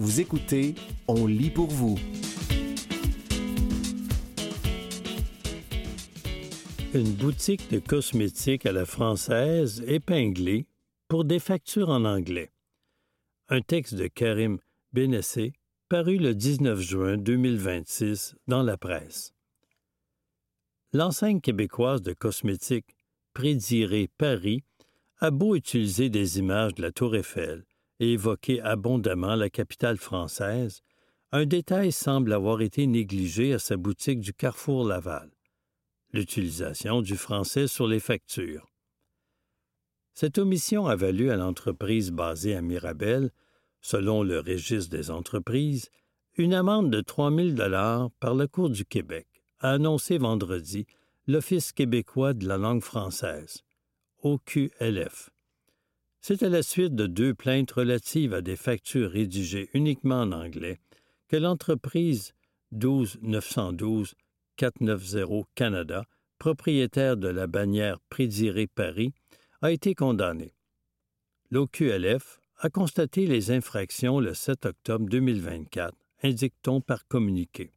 Vous écoutez On lit pour vous. Une boutique de cosmétiques à la française épinglée pour des factures en anglais. Un texte de Karim Benessé paru le 19 juin 2026 dans la presse. L'enseigne québécoise de cosmétiques Prédiré Paris a beau utiliser des images de la Tour Eiffel et évoquer abondamment la capitale française, un détail semble avoir été négligé à sa boutique du Carrefour Laval: l'utilisation du français sur les factures. Cette omission a valu à l'entreprise basée à Mirabel, selon le registre des entreprises, une amende de 3 000 $ par la Cour du Québec, a annoncé vendredi l'Office québécois de la langue française, OQLF. C'est à la suite de 2 plaintes relatives à des factures rédigées uniquement en anglais que l'entreprise 12 912 490 Canada, propriétaire de la bannière Prédiré Paris, a été condamnée. L'OQLF a constaté les infractions le 7 octobre 2024, indique-t-on par communiqué.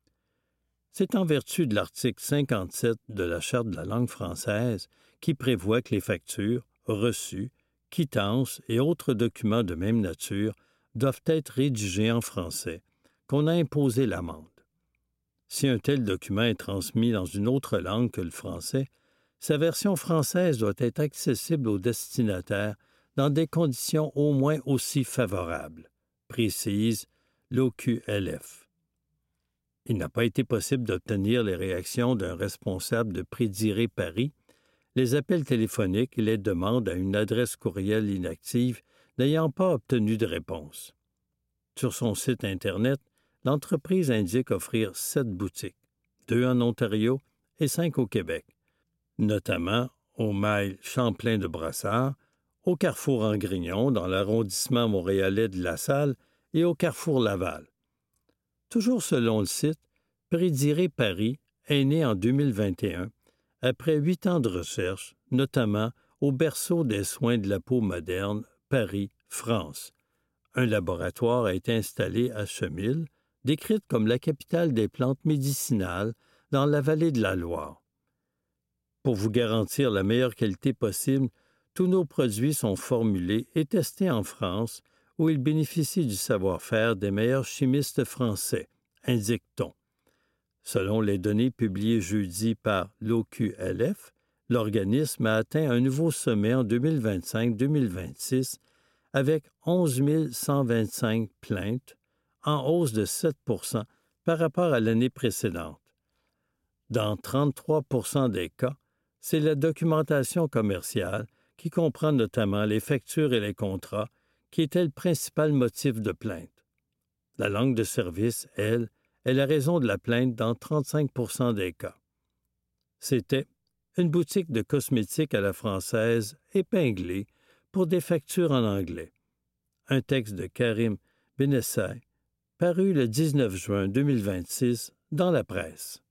C'est en vertu de l'article 57 de la Charte de la langue française qui prévoit que les factures, reçus, quittances et autres documents de même nature doivent être rédigés en français, qu'on a imposé l'amende. Si un tel document est transmis dans une autre langue que le français, sa version française doit être accessible au destinataire dans des conditions au moins aussi favorables, précise l'OQLF. Il n'a pas été possible d'obtenir les réactions d'un responsable de Prédiré Paris, les appels téléphoniques et les demandes à une adresse courriel inactive n'ayant pas obtenu de réponse. Sur son site Internet, l'entreprise indique offrir 7 boutiques, 2 en Ontario et 5 au Québec, notamment au Mail Champlain de Brassard, au Carrefour Angrignon dans l'arrondissement montréalais de La Salle et au Carrefour Laval. Toujours selon le site, Prédiré Paris est né en 2021 après 8 ans de recherche, notamment au berceau des soins de la peau moderne, Paris, France. Un laboratoire a été installé à Chemille, décrite comme la capitale des plantes médicinales dans la vallée de la Loire. Pour vous garantir la meilleure qualité possible, tous nos produits sont formulés et testés en France, où ils bénéficient du savoir-faire des meilleurs chimistes français, indique-t-on. Selon les données publiées jeudi par l'OQLF, l'organisme a atteint un nouveau sommet en 2025-2026 avec 11 125 plaintes, en hausse de 7 % par rapport à l'année précédente. Dans 33 % des cas, c'est la documentation commerciale, qui comprend notamment les factures et les contrats, qui était le principal motif de plainte. La langue de service, elle, est la raison de la plainte dans 35 % des cas. C'était une boutique de cosmétiques à la française épinglée pour des factures en anglais. Un texte de Karim Benessé paru le 19 juin 2026 dans la presse.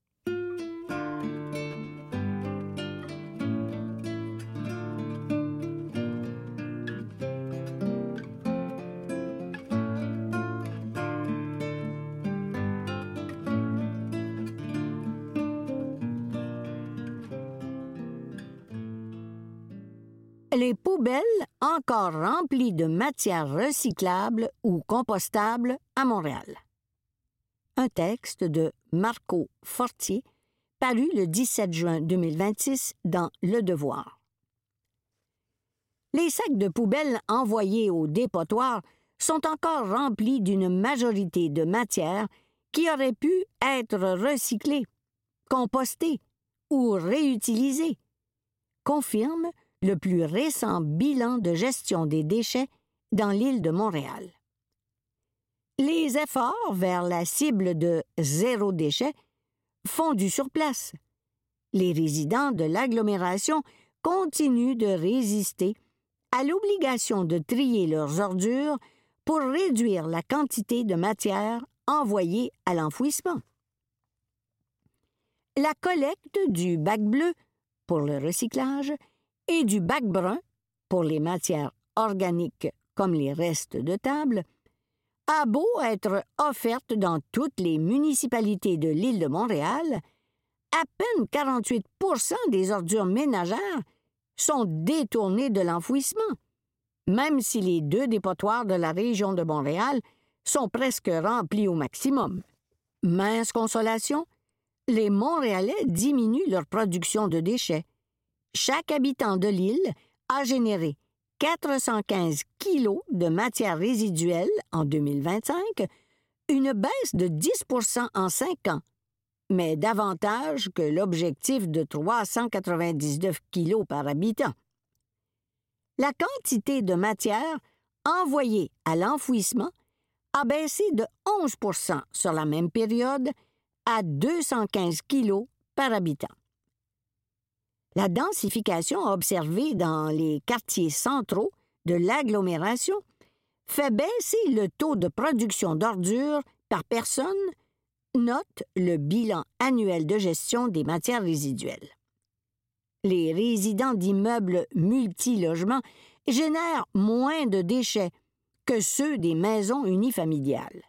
Les poubelles encore remplies de matières recyclables ou compostables à Montréal. Un texte de Marco Fortier, paru le 17 juin 2026 dans Le Devoir. Les sacs de poubelles envoyés au dépotoir sont encore remplis d'une majorité de matières qui auraient pu être recyclées, compostées ou réutilisées, confirme le plus récent bilan de gestion des déchets dans l'île de Montréal. Les efforts vers la cible de zéro déchet font du surplace. Les résidents de l'agglomération continuent de résister à l'obligation de trier leurs ordures pour réduire la quantité de matière envoyée à l'enfouissement. La collecte du bac bleu pour le recyclage et du bac brun pour les matières organiques comme les restes de table a beau être offerte dans toutes les municipalités de l'île de Montréal, à peine 48 % des ordures ménagères sont détournées de l'enfouissement, même si les 2 dépotoirs de la région de Montréal sont presque remplis au maximum. Mince consolation, les Montréalais diminuent leur production de déchets. Chaque habitant de l'île a généré 415 kilos de matière résiduelle en 2025, une baisse de 10 % en 5 ans, mais davantage que l'objectif de 399 kilos par habitant. La quantité de matière envoyée à l'enfouissement a baissé de 11 % sur la même période à 215 kilos par habitant. La densification observée dans les quartiers centraux de l'agglomération fait baisser le taux de production d'ordures par personne, note le bilan annuel de gestion des matières résiduelles. Les résidents d'immeubles multilogements génèrent moins de déchets que ceux des maisons unifamiliales.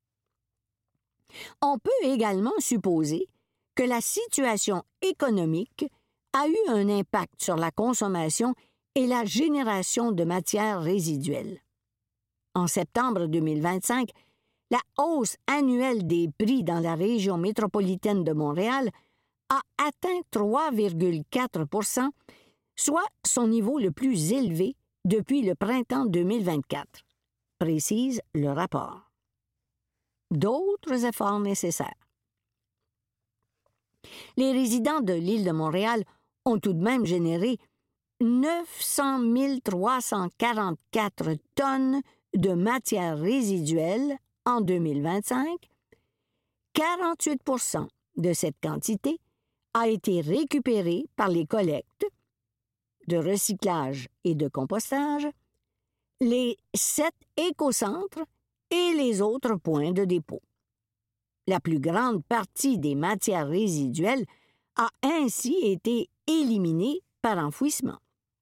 On peut également supposer que la situation économique a eu un impact sur la consommation et la génération de matières résiduelles. En septembre 2025, la hausse annuelle des prix dans la région métropolitaine de Montréal a atteint 3,4 %, soit son niveau le plus élevé depuis le printemps 2024, précise le rapport. D'autres efforts nécessaires. Les résidents de l'île de Montréal ont tout de même généré 900 344 tonnes de matières résiduelles en 2025. 48 % de cette quantité a été récupérée par les collectes de recyclage et de compostage, les 7 écocentres et les autres points de dépôt. La plus grande partie des matières résiduelles a ainsi été éliminée par enfouissement.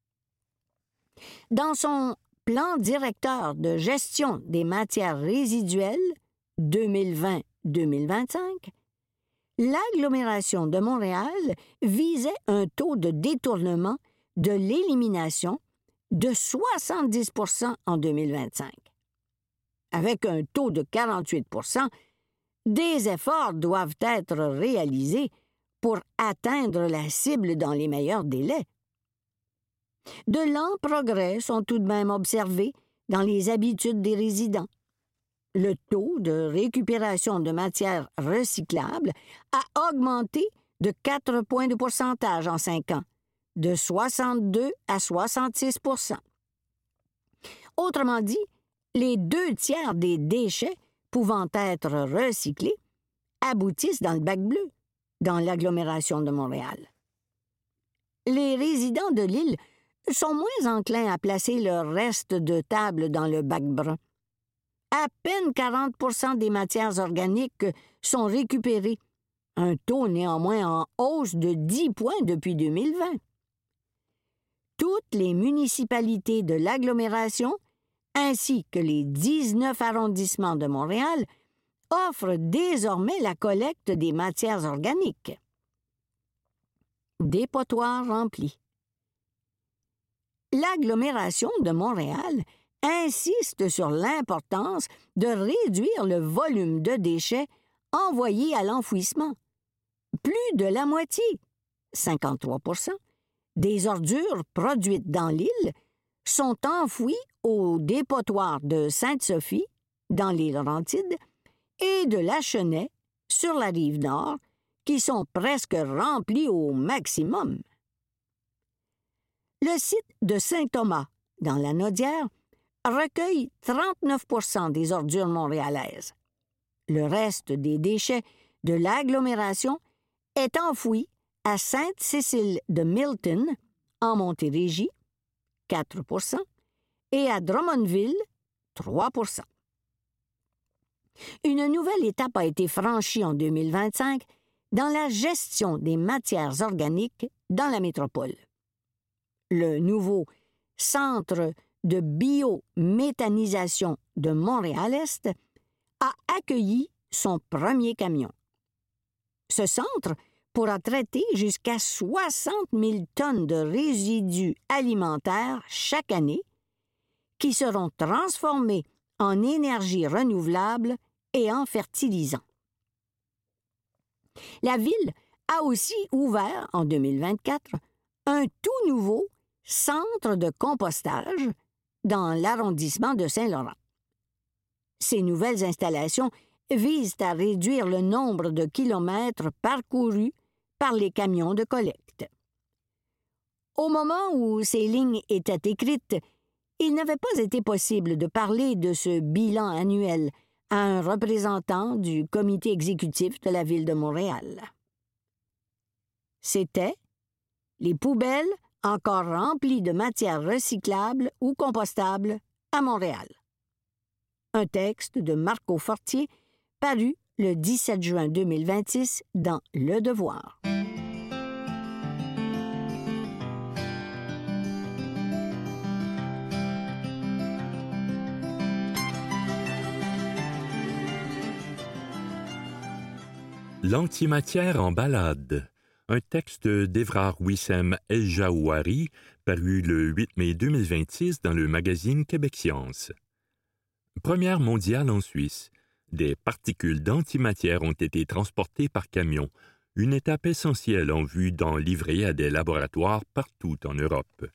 Dans son plan directeur de gestion des matières résiduelles 2020-2025, l'agglomération de Montréal visait un taux de détournement de l'élimination de 70 % en 2025. Avec un taux de 48 %, des efforts doivent être réalisés pour atteindre la cible dans les meilleurs délais. De lents progrès sont tout de même observés dans les habitudes des résidents. Le taux de récupération de matières recyclables a augmenté de 4 points de pourcentage en 5 ans, de 62 à 66 %. Autrement dit, les 2/3 des déchets pouvant être recyclés aboutissent dans le bac bleu, dans l'agglomération de Montréal. Les résidents de l'île sont moins enclins à placer leurs restes de table dans le bac brun. À peine 40 % des matières organiques sont récupérées, un taux néanmoins en hausse de 10 points depuis 2020. Toutes les municipalités de l'agglomération, ainsi que les 19 arrondissements de Montréal, offrent désormais la collecte des matières organiques. Dépotoirs remplis. L'agglomération de Montréal insiste sur l'importance de réduire le volume de déchets envoyés à l'enfouissement. Plus de la moitié, 53 % des ordures produites dans l'île sont enfouies au dépotoir de Sainte-Sophie, dans les Laurentides, et de Lachenay, sur la rive nord, qui sont presque remplis au maximum. Le site de Saint-Thomas, dans la Naudière, recueille 39 % des ordures montréalaises. Le reste des déchets de l'agglomération est enfoui à Sainte-Cécile de Milton, en Montérégie, 4 % et à Drummondville, 3 %. Une nouvelle étape a été franchie en 2025 dans la gestion des matières organiques dans la métropole. Le nouveau Centre de biométhanisation de Montréal-Est a accueilli son premier camion. Ce centre pourra traiter jusqu'à 60 000 tonnes de résidus alimentaires chaque année qui seront transformés en énergie renouvelable et en fertilisants. La ville a aussi ouvert, en 2024, un tout nouveau centre de compostage dans l'arrondissement de Saint-Laurent. Ces nouvelles installations visent à réduire le nombre de kilomètres parcourus par les camions de collecte. Au moment où ces lignes étaient écrites, il n'avait pas été possible de parler de ce bilan annuel à un représentant du comité exécutif de la Ville de Montréal. C'était les poubelles encore remplies de matières recyclables ou compostables à Montréal. Un texte de Marco Fortier paru le 17 juin 2026 dans Le Devoir. L'antimatière en balade, un texte d'Evrard Wissem El-Jaouari, paru le 8 mai 2026 dans le magazine Québec Science. Première mondiale en Suisse, des particules d'antimatière ont été transportées par camion, une étape essentielle en vue d'en livrer à des laboratoires partout en Europe.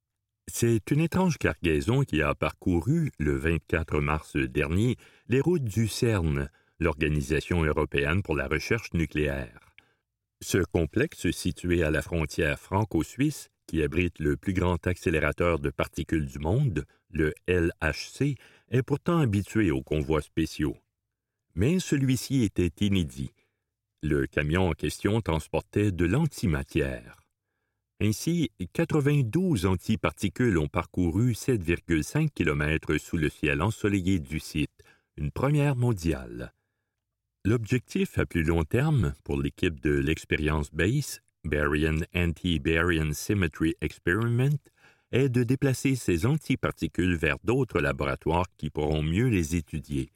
C'est une étrange cargaison qui a parcouru, le 24 mars dernier, les routes du CERN, l'Organisation européenne pour la recherche nucléaire. Ce complexe situé à la frontière franco-suisse, qui abrite le plus grand accélérateur de particules du monde, le LHC, est pourtant habitué aux convois spéciaux. Mais celui-ci était inédit. Le camion en question transportait de l'antimatière. Ainsi, 92 antiparticules ont parcouru 7,5 km sous le ciel ensoleillé du site, une première mondiale. L'objectif à plus long terme pour l'équipe de l'expérience BASE, Baryon Anti-Baryon Symmetry Experiment, est de déplacer ces antiparticules vers d'autres laboratoires qui pourront mieux les étudier.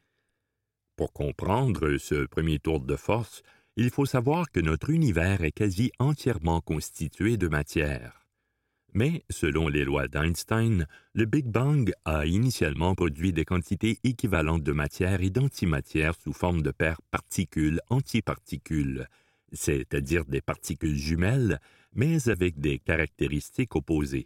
Pour comprendre ce premier tour de force, il faut savoir que notre univers est quasi entièrement constitué de matière. Mais, selon les lois d'Einstein, le Big Bang a initialement produit des quantités équivalentes de matière et d'antimatière sous forme de paires particules-antiparticules, c'est-à-dire des particules jumelles, mais avec des caractéristiques opposées.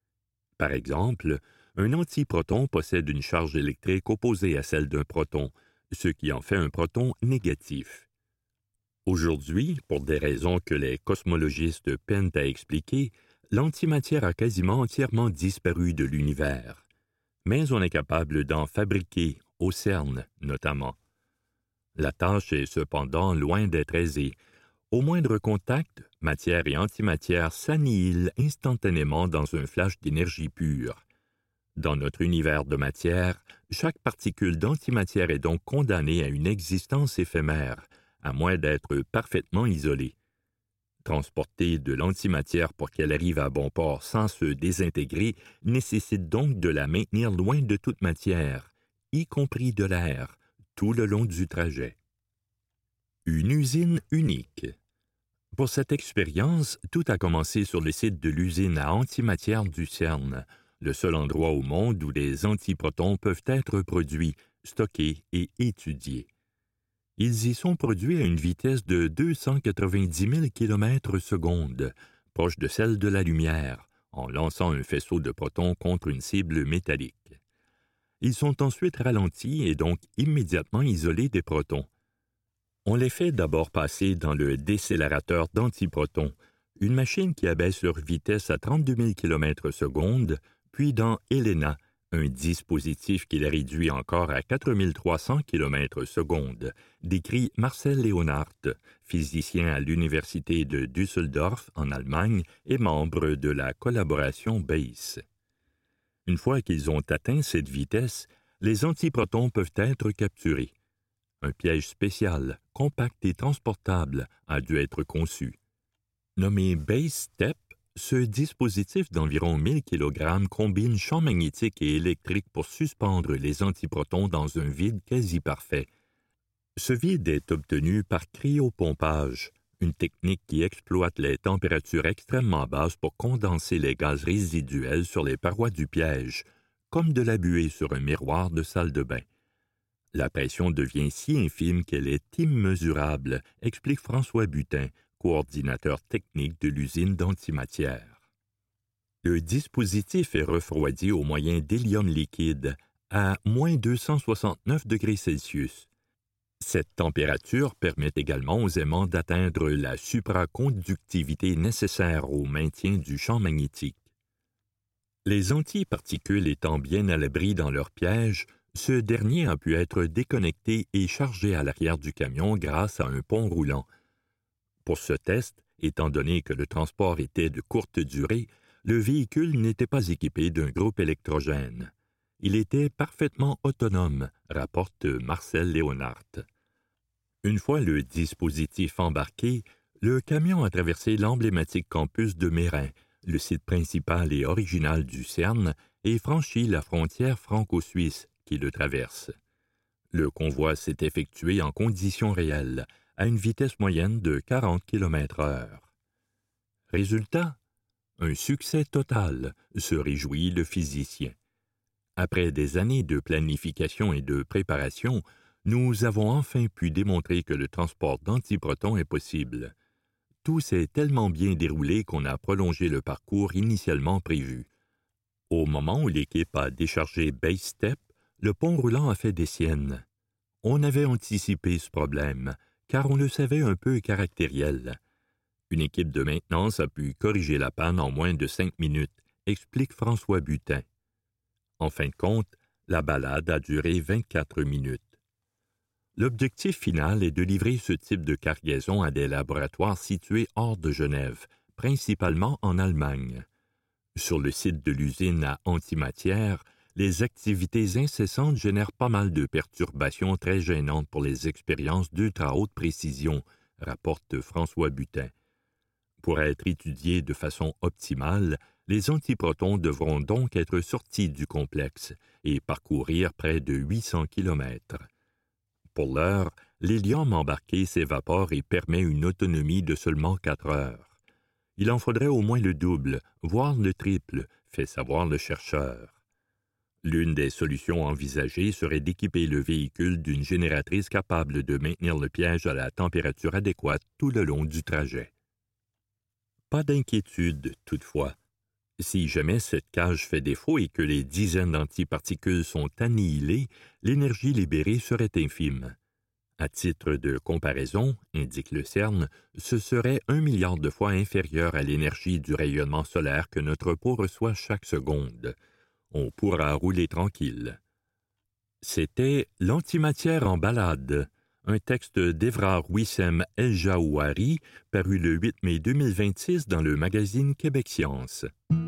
Par exemple, un antiproton possède une charge électrique opposée à celle d'un proton, ce qui en fait un proton négatif. Aujourd'hui, pour des raisons que les cosmologistes peinent à expliquer, l'antimatière a quasiment entièrement disparu de l'univers. Mais on est capable d'en fabriquer, au CERN notamment. La tâche est cependant loin d'être aisée. Au moindre contact, matière et antimatière s'annihilent instantanément dans un flash d'énergie pure. Dans notre univers de matière, chaque particule d'antimatière est donc condamnée à une existence éphémère, à moins d'être parfaitement isolée. Transporter de l'antimatière pour qu'elle arrive à bon port sans se désintégrer nécessite donc de la maintenir loin de toute matière, y compris de l'air, tout le long du trajet. Une usine unique. Pour cette expérience, tout a commencé sur le site de l'usine à antimatière du CERN, le seul endroit au monde où les antiprotons peuvent être produits, stockés et étudiés. Ils y sont produits à une vitesse de 290 000 km/s, proche de celle de la lumière, en lançant un faisceau de protons contre une cible métallique. Ils sont ensuite ralentis et donc immédiatement isolés des protons. On les fait d'abord passer dans le décélérateur d'antiprotons, une machine qui abaisse leur vitesse à 32 000 km/s, puis dans Helena, un dispositif qui les réduit encore à 4 300 km/s, décrit Marcel Leonhardt, physicien à l'Université de Düsseldorf en Allemagne et membre de la collaboration BASE. Une fois qu'ils ont atteint cette vitesse, les antiprotons peuvent être capturés. Un piège spécial, compact et transportable, a dû être conçu. Nommé BASE STEP, ce dispositif d'environ 1000 kg combine champs magnétiques et électriques pour suspendre les antiprotons dans un vide quasi parfait, Ce vide est obtenu par cryopompage, une technique qui exploite les températures extrêmement basses pour condenser les gaz résiduels sur les parois du piège, comme de la buée sur un miroir de salle de bain. La pression devient si infime qu'elle est immesurable, explique François Butin, coordinateur technique de l'usine d'antimatière. Le dispositif est refroidi au moyen d'hélium liquide à moins 269 degrés Celsius. Cette température permet également aux aimants d'atteindre la supraconductivité nécessaire au maintien du champ magnétique. Les antiparticules étant bien à l'abri dans leur piège, ce dernier a pu être déconnecté et chargé à l'arrière du camion grâce à un pont roulant. Pour ce test, étant donné que le transport était de courte durée, le véhicule n'était pas équipé d'un groupe électrogène. Il était parfaitement autonome, rapporte Marcel Léonhardt. Une fois le dispositif embarqué, le camion a traversé l'emblématique campus de Mérin, le site principal et original du CERN, et franchi la frontière franco-suisse qui le traverse. Le convoi s'est effectué en conditions réelles, à une vitesse moyenne de 40 km/h. Résultat? Un succès total, se réjouit le physicien. Après des années de planification et de préparation, nous avons enfin pu démontrer que le transport d'antiprotons est possible. Tout s'est tellement bien déroulé qu'on a prolongé le parcours initialement prévu. Au moment où l'équipe a déchargé Base Step, le pont roulant a fait des siennes. On avait anticipé ce problème, car on le savait un peu caractériel. Une équipe de maintenance a pu corriger la panne en moins de 5 minutes, explique François Butin. En fin de compte, la balade a duré 24 minutes. L'objectif final est de livrer ce type de cargaison à des laboratoires situés hors de Genève, principalement en Allemagne. Sur le site de l'usine à antimatière, les activités incessantes génèrent pas mal de perturbations très gênantes pour les expériences d'ultra haute précision, rapporte François Butin. Pour être étudiés de façon optimale, les antiprotons devront donc être sortis du complexe et parcourir près de 800 km. Pour l'heure, l'hélium embarqué s'évapore et permet une autonomie de seulement 4 heures. Il en faudrait au moins le double, voire le triple, fait savoir le chercheur. L'une des solutions envisagées serait d'équiper le véhicule d'une génératrice capable de maintenir le piège à la température adéquate tout le long du trajet. Pas d'inquiétude, toutefois. Si jamais cette cage fait défaut et que les dizaines d'antiparticules sont annihilées, l'énergie libérée serait infime. À titre de comparaison, indique le CERN, ce serait 1 milliard de fois inférieur à l'énergie du rayonnement solaire que notre peau reçoit chaque seconde. On pourra rouler tranquille. C'était L'antimatière en balade, un texte d'Evrard Wissem El-Jaouari, paru le 8 mai 2026 dans le magazine Québec Science.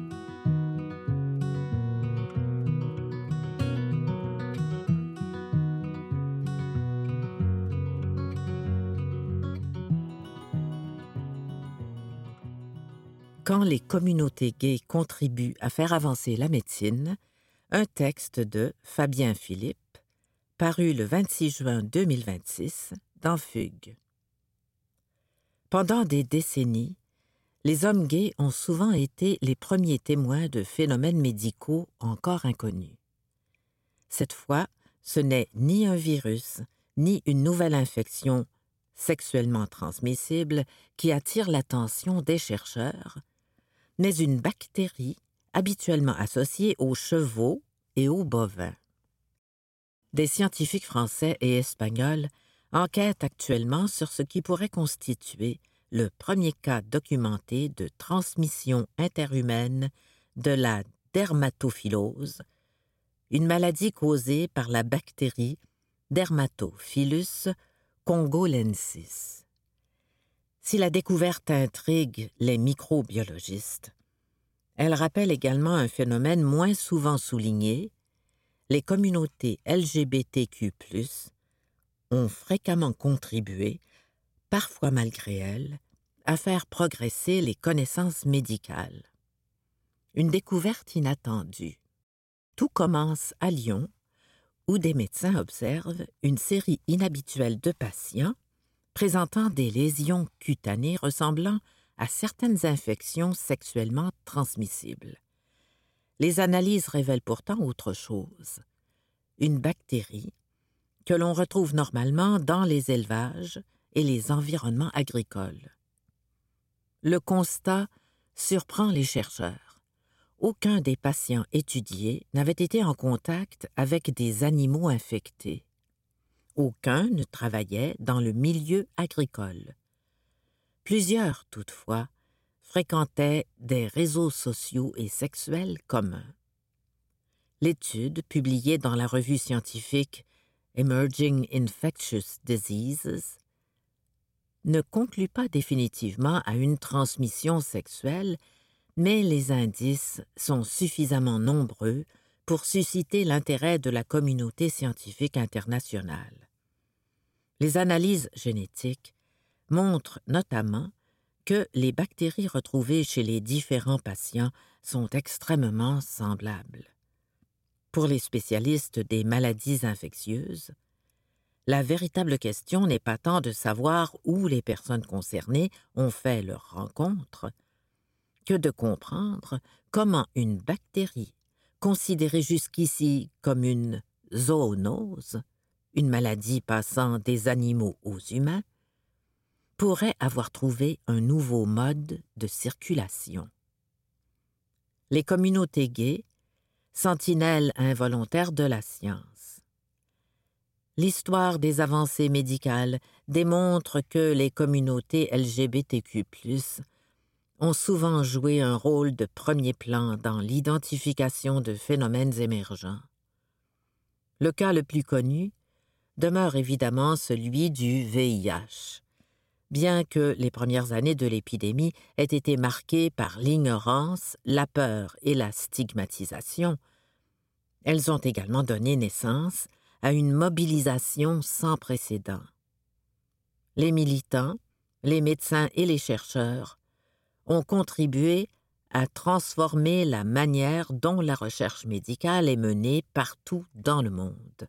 Quand les communautés gays contribuent à faire avancer la médecine, un texte de Fabien Philippe, paru le 26 juin 2026 dans Fugue. Pendant des décennies, les hommes gays ont souvent été les premiers témoins de phénomènes médicaux encore inconnus. Cette fois, ce n'est ni un virus, ni une nouvelle infection sexuellement transmissible qui attire l'attention des chercheurs, mais une bactérie habituellement associée aux chevaux et aux bovins. Des scientifiques français et espagnols enquêtent actuellement sur ce qui pourrait constituer le premier cas documenté de transmission interhumaine de la dermatophilose, une maladie causée par la bactérie Dermatophilus congolensis. Si la découverte intrigue les microbiologistes, elle rappelle également un phénomène moins souvent souligné. Les communautés LGBTQ+, ont fréquemment contribué, parfois malgré elles, à faire progresser les connaissances médicales. Une découverte inattendue. Tout commence à Lyon, où des médecins observent une série inhabituelle de patients présentant des lésions cutanées ressemblant à certaines infections sexuellement transmissibles. Les analyses révèlent pourtant autre chose. Une bactérie que l'on retrouve normalement dans les élevages et les environnements agricoles. Le constat surprend les chercheurs. Aucun des patients étudiés n'avait été en contact avec des animaux infectés. Aucun ne travaillait dans le milieu agricole. Plusieurs, toutefois, fréquentaient des réseaux sociaux et sexuels communs. L'étude, publiée dans la revue scientifique Emerging Infectious Diseases, ne conclut pas définitivement à une transmission sexuelle, mais les indices sont suffisamment nombreux pour susciter l'intérêt de la communauté scientifique internationale. Les analyses génétiques montrent notamment que les bactéries retrouvées chez les différents patients sont extrêmement semblables. Pour les spécialistes des maladies infectieuses, la véritable question n'est pas tant de savoir où les personnes concernées ont fait leur rencontre, que de comprendre comment une bactérie, considérée jusqu'ici comme une zoonose, une maladie passant des animaux aux humains, pourrait avoir trouvé un nouveau mode de circulation. Les communautés gays, sentinelles involontaires de la science. L'histoire des avancées médicales démontre que les communautés LGBTQ+, ont souvent joué un rôle de premier plan dans l'identification de phénomènes émergents. Le cas le plus connu demeure évidemment celui du VIH. Bien que les premières années de l'épidémie aient été marquées par l'ignorance, la peur et la stigmatisation, elles ont également donné naissance à une mobilisation sans précédent. Les militants, les médecins et les chercheurs ont contribué à transformer la manière dont la recherche médicale est menée partout dans le monde.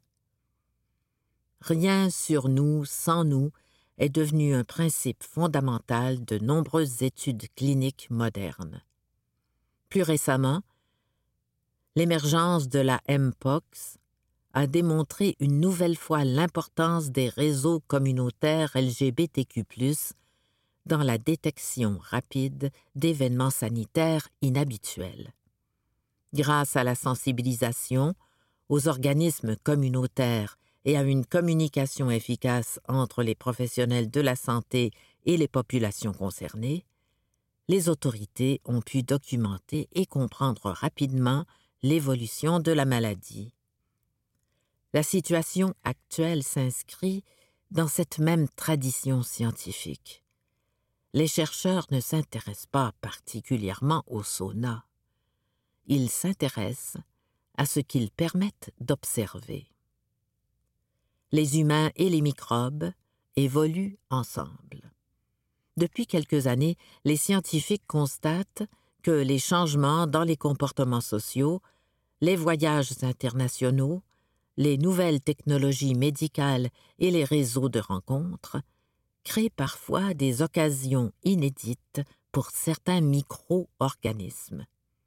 Rien sur nous sans nous est devenu un principe fondamental de nombreuses études cliniques modernes. Plus récemment, l'émergence de la Mpox a démontré une nouvelle fois l'importance des réseaux communautaires LGBTQ+, dans la détection rapide d'événements sanitaires inhabituels. Grâce à la sensibilisation, aux organismes communautaires et à une communication efficace entre les professionnels de la santé et les populations concernées, les autorités ont pu documenter et comprendre rapidement l'évolution de la maladie. La situation actuelle s'inscrit dans cette même tradition scientifique. Les chercheurs ne s'intéressent pas particulièrement au sauna. Ils s'intéressent à ce qu'ils permettent d'observer. Les humains et les microbes évoluent ensemble. Depuis quelques années, les scientifiques constatent que les changements dans les comportements sociaux, les voyages internationaux, les nouvelles technologies médicales et les réseaux de rencontres créent parfois des occasions inédites pour certains micro-organismes.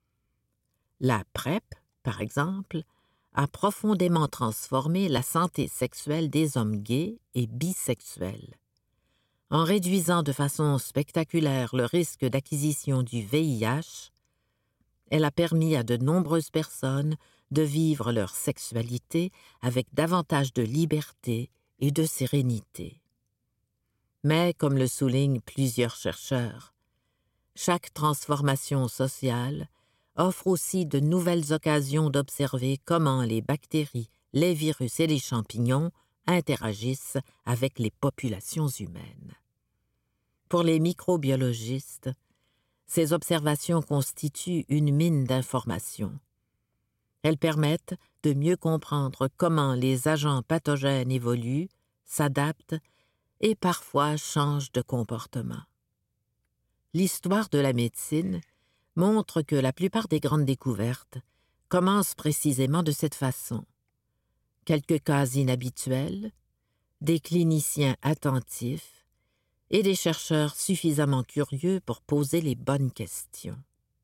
La PrEP, par exemple, a profondément transformé la santé sexuelle des hommes gays et bisexuels. En réduisant de façon spectaculaire le risque d'acquisition du VIH, elle a permis à de nombreuses personnes de vivre leur sexualité avec davantage de liberté et de sérénité. Mais, comme le soulignent plusieurs chercheurs, chaque transformation sociale offre aussi de nouvelles occasions d'observer comment les bactéries, les virus et les champignons interagissent avec les populations humaines. Pour les microbiologistes, ces observations constituent une mine d'informations. Elles permettent de mieux comprendre comment les agents pathogènes évoluent, s'adaptent et parfois changent de comportement. L'histoire de la médecine montre que la plupart des grandes découvertes commencent précisément de cette façon. quelques cas inhabituels, des cliniciens attentifs et des chercheurs suffisamment curieux pour poser les bonnes questions.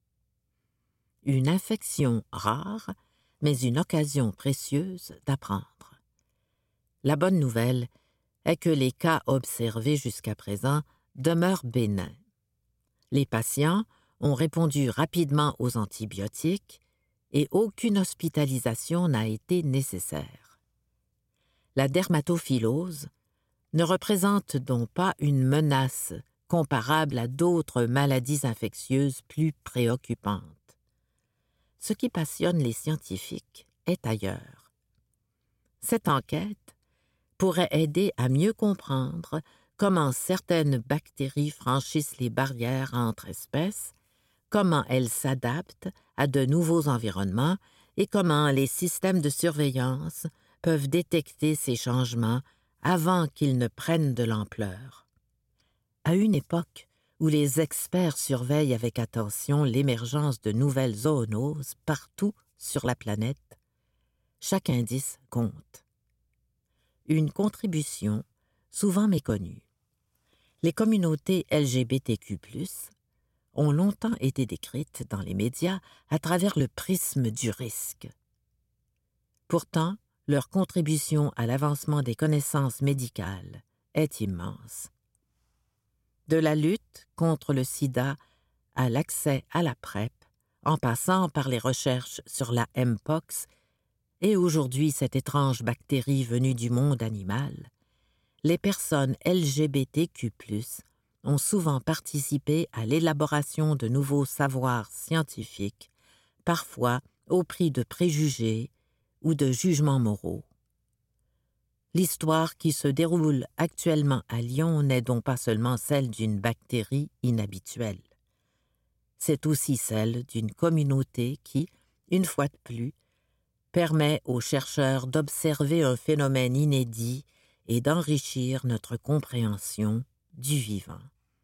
Une infection rare, mais une occasion précieuse d'apprendre. La bonne nouvelle est que les cas observés jusqu'à présent demeurent bénins. Les patients ont répondu rapidement aux antibiotiques et aucune hospitalisation n'a été nécessaire. La dermatophilose ne représente donc pas une menace comparable à d'autres maladies infectieuses plus préoccupantes. Ce qui passionne les scientifiques est ailleurs. Cette enquête pourrait aider à mieux comprendre comment certaines bactéries franchissent les barrières entre espèces, comment elles s'adaptent à de nouveaux environnements et comment les systèmes de surveillance peuvent détecter ces changements avant qu'ils ne prennent de l'ampleur. À une époque où les experts surveillent avec attention l'émergence de nouvelles zoonoses partout sur la planète, chaque indice compte. Une contribution souvent méconnue. Les communautés LGBTQ+, ont longtemps été décrites dans les médias à travers le prisme du risque. Pourtant, leur contribution à l'avancement des connaissances médicales est immense. De la lutte contre le sida à l'accès à la PrEP, en passant par les recherches sur la Mpox et aujourd'hui cette étrange bactérie venue du monde animal, les personnes LGBTQ+, ont souvent participé à l'élaboration de nouveaux savoirs scientifiques, parfois au prix de préjugés ou de jugements moraux. L'histoire qui se déroule actuellement à Lyon n'est donc pas seulement celle d'une bactérie inhabituelle. C'est aussi celle d'une communauté qui, une fois de plus, permet aux chercheurs d'observer un phénomène inédit et d'enrichir notre compréhension du vivant.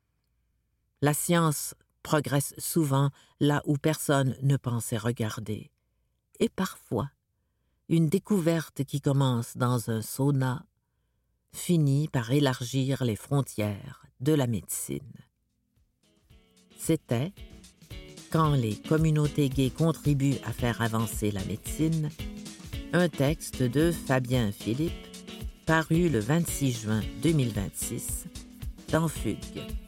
La science progresse souvent là où personne ne pensait regarder, et parfois, une découverte qui commence dans un sauna finit par élargir les frontières de la médecine. C'était « Quand les communautés gays contribuent à faire avancer la médecine », un texte de Fabien Philippe, paru le 26 juin 2026 dans Fugue.